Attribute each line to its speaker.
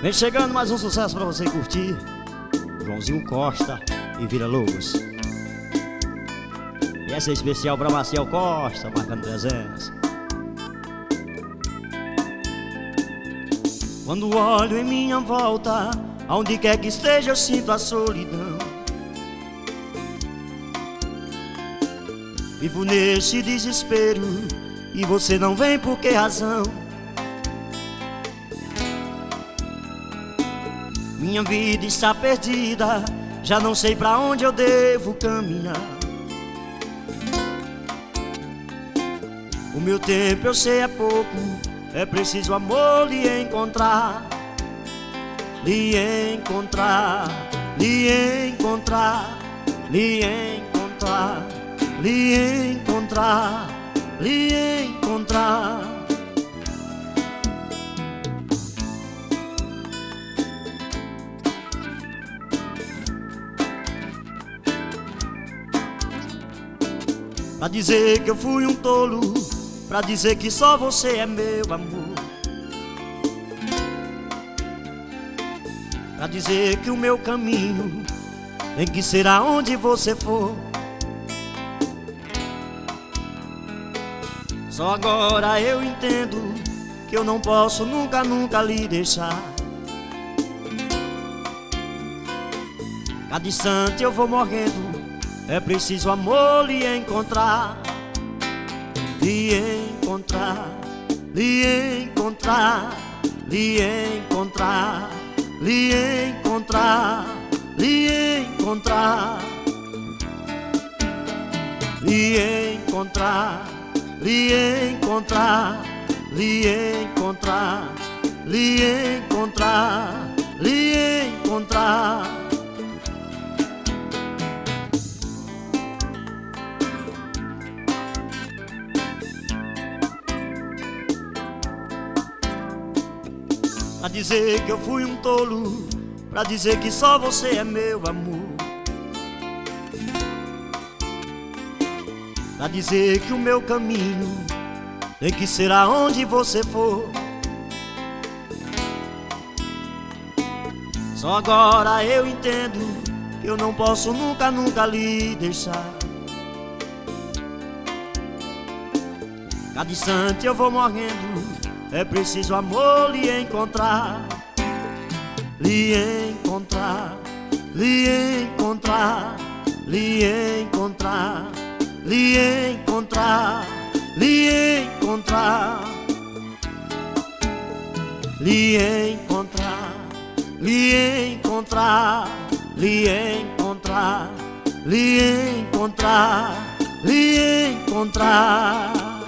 Speaker 1: Vem chegando mais um sucesso pra você curtir. Joãozinho Costa e Villa-Lobos. E essa é especial pra Maciel Costa, marcando presença. Quando olho em minha volta, aonde quer que esteja eu sinto a solidão. Vivo nesse desespero e você não vem por que razão? Minha vida está perdida, já não sei pra onde eu devo caminhar. O meu tempo eu sei é pouco, é preciso amor lhe encontrar. Lhe encontrar, lhe encontrar, lhe encontrar, lhe encontrar, lhe encontrar. Pra dizer que eu fui um tolo, pra dizer que só você é meu amor, pra dizer que o meu caminho tem que ser aonde você for. Só agora eu entendo que eu não posso nunca, nunca lhe deixar. Cada instante eu vou morrendo, é preciso amor lhe encontrar. Lhe encontrar, lhe encontrar, lhe encontrar, lhe encontrar, lhe encontrar, lhe encontrar, lhe encontrar, lhe encontrar, lhe encontrar, lhe encontrar. Pra dizer que eu fui um tolo, pra dizer que só você é meu amor, pra dizer que o meu caminho tem que ser aonde você for. Só agora eu entendo que eu não posso nunca, nunca lhe deixar. Cada instante eu vou morrendo, é preciso amor lhe encontrar. Lhe encontrar, lhe encontrar, lhe encontrar, lhe encontrar, lhe encontrar, lhe encontrar, lhe encontrar, lhe encontrar, lhe encontrar, lhe encontrar.